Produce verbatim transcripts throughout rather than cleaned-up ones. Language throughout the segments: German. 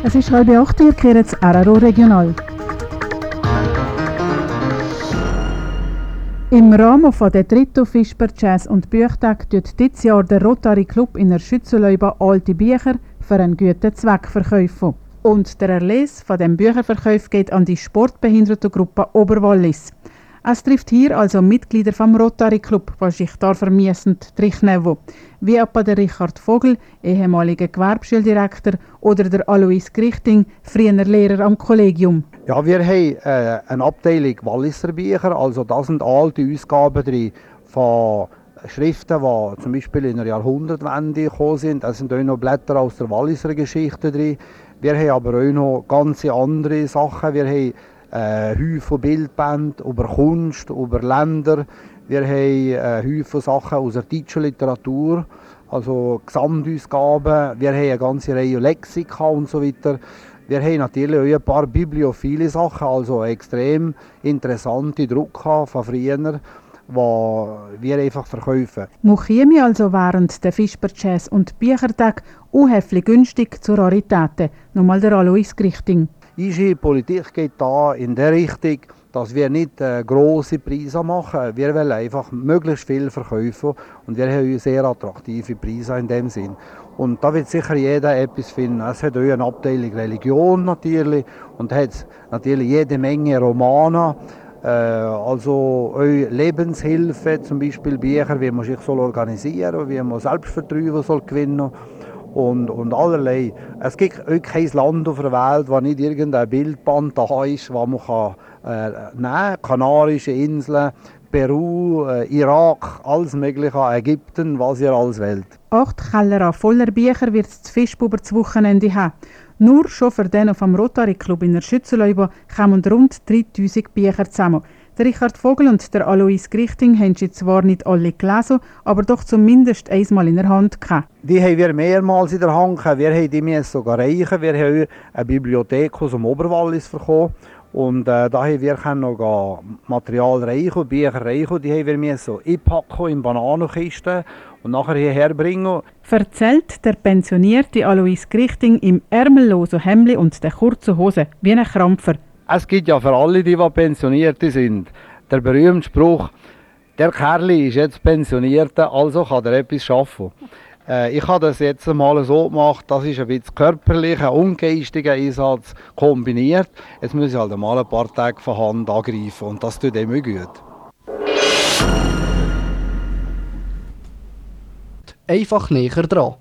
Es ist halb acht, ihr kehrt das R R O Regional. Im Rahmen der dritten Fischber Jazz- und Büchtag tut dieses Jahr der Rotary Club in der Schützenleuba alte Bücher für einen guten Zweck verkaufen. Und der Erlös von dem Bücherverkauf geht an die Sportbehindertengruppe Oberwallis. Es trifft hier also Mitglieder vom Rotary Club, die sich da vermiessend durchnehmen. Wie etwa der Richard Vogel, ehemaliger Gewerbeschuldirektor, oder der Alois Grichting, früher Lehrer am Kollegium. Ja, wir haben äh, eine Abteilung Walliser Bücher, also das sind alte Ausgaben drin von Schriften, die zum Beispiel in der Jahrhundertwende gekommen sind. Es sind auch noch Blätter aus der Walliser Geschichte drin. Wir haben aber auch noch ganz andere Sachen. Wir haben äh, Häufen Bildbände über Kunst, über Länder. Wir haben äh, Häufen Sachen aus der deutschen Literatur, also Gesamtausgaben. Wir haben eine ganze Reihe Lexika und so weiter. Wir haben natürlich auch ein paar bibliophile Sachen, also extrem interessante Drucke von früher, die wir einfach verkaufen. Man käme also während der Fischber Jazz- und Büchertag unhöflich günstig zu Raritäten. Nochmal der Alois Grichting. Unsere Politik geht da in der Richtung, dass wir nicht äh, grosse Preise machen. Wir wollen einfach möglichst viel verkaufen und wir haben sehr attraktive Preise in dem Sinn. Und da wird sicher jeder etwas finden. Es hat auch eine Abteilung Religion natürlich und hat natürlich jede Menge Romane, äh, also auch Lebenshilfe, zum Beispiel Bücher, wie man sich soll organisieren soll, wie man Selbstvertrauen soll gewinnen und, und allerlei. Es gibt auch kein Land auf der Welt, wo nicht irgendein Bildband da ist, wo man kann, äh, nehmen kann. Kanarische Inseln, Peru, äh, Irak, alles mögliche, Ägypten, was ihr alles wollt. Acht Keller voller Bücher wird es zu Fischbuber das Wochenende haben. Nur schon für den vom Rotary Club in der Schützenleuba kommen rund dreitausend Bücher zusammen. Der Richard Vogel und der Alois Grichting haben sie zwar nicht alle gelesen, aber doch zumindest einmal in der Hand gehabt. Die haben wir mehrmals in der Hand gehabt. Wir haben die müssen sogar reichen. Wir haben eine Bibliothek aus dem Oberwallis bekommen. Und äh, da haben wir noch Material reichen, Bücher reichen. Die haben wir müssen einpacken in Bananenkisten und nachher hierher bringen. Erzählt der pensionierte Alois Grichting im ärmellosen Hemdli und der kurzen Hose wie ein Krampfer. Es gibt ja für alle, die, die pensioniert sind, der berühmte Spruch, der Kerli ist jetzt pensioniert, also kann er etwas schaffen. Äh, ich habe das jetzt mal so gemacht, das ist ein bisschen körperlicher und geistiger Einsatz kombiniert. Jetzt muss ich halt mal ein paar Tage von Hand angreifen und das tut immer gut. Einfach näher dran.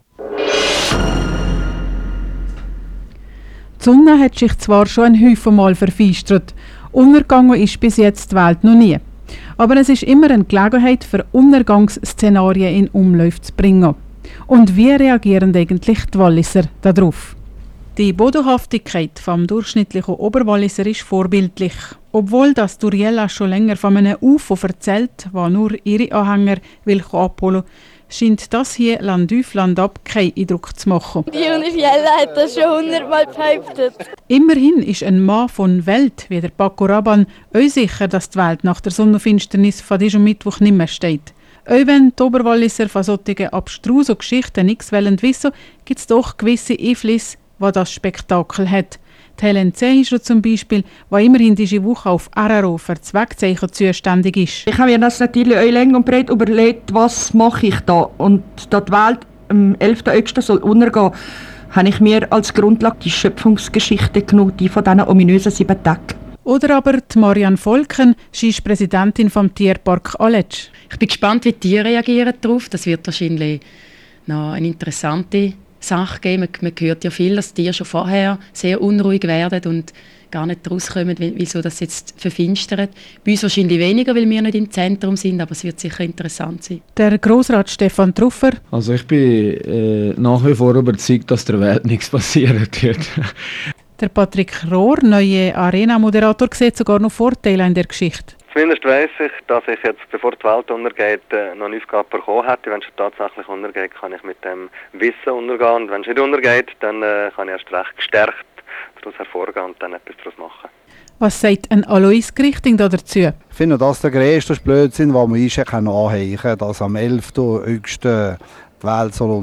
Die Sonne hat sich zwar schon ein Haufen Mal verfinstert, untergegangen ist bis jetzt die Welt noch nie. Aber es ist immer eine Gelegenheit, für Untergangsszenarien in Umlauf zu bringen. Und wie reagieren eigentlich die Walliser darauf? Die Bodenhaftigkeit vom durchschnittlichen Oberwalliser ist vorbildlich. Obwohl das Duriella schon länger von einem U F O erzählt, wo nur ihre Anhänger will abholen, scheint das hier Land auf Land ab keinen Eindruck zu machen. Die Unifiella hat das schon hundertmal behauptet. Immerhin ist ein Mann von Welt wie der Paco Rabanne auch sicher, dass die Welt nach der Sonnenfinsternis von diesem Mittwoch nicht mehr steht. Auch wenn die Oberwalliser von solchen abstrusen Geschichten nichts wissen wollen, gibt es doch gewisse Einflüsse, die das Spektakel hat. Die Helen Zehischer zum Beispiel, die immerhin diese Woche auf R R O für das Wegzeichen zuständig ist. Ich habe mir das natürlich auch länger und breit überlegt, was mache ich da. Und da die Welt am elften August soll untergehen, habe ich mir als Grundlage die Schöpfungsgeschichte genommen, die von diesen ominösen sieben Tagen. Oder aber die Marianne Volken, sie ist Präsidentin vom Tierpark Aletsch. Ich bin gespannt, wie die Tiere reagieren darauf. Das wird wahrscheinlich noch eine interessante Sache geben. Man, man hört ja viel, dass die Tiere schon vorher sehr unruhig werden und gar nicht rauskommen, wieso das jetzt verfinstert. Bei uns wahrscheinlich weniger, weil wir nicht im Zentrum sind, aber es wird sicher interessant sein. Der Grossrat Stefan Truffer. Also ich bin äh, nach wie vor überzeugt, dass der Welt nichts passieren wird. Der Patrick Rohr, neuer Arena-Moderator, sieht sogar noch Vorteile in der Geschichte. Zumindest weiss ich, dass ich jetzt, bevor die Welt untergeht, noch eine Aufgabe bekommen hätte. Wenn es tatsächlich untergeht, kann ich mit dem Wissen untergehen. Und wenn es nicht untergeht, dann äh, kann ich erst recht gestärkt daraus hervorgehen und dann etwas daraus machen. Was sagt ein Alois Grichting dazu? Ich finde, das ist der grösste Blödsinn, den man anhängen kann, dass am elften August die Welt soll